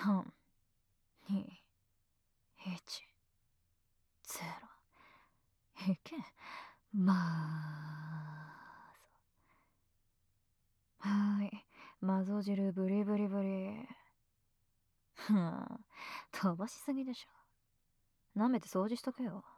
3、2、1、0。いけ。はーい。マゾ汁ブリブリブリ。ふん。飛ばしすぎでしょ。舐めて掃除しとけよ。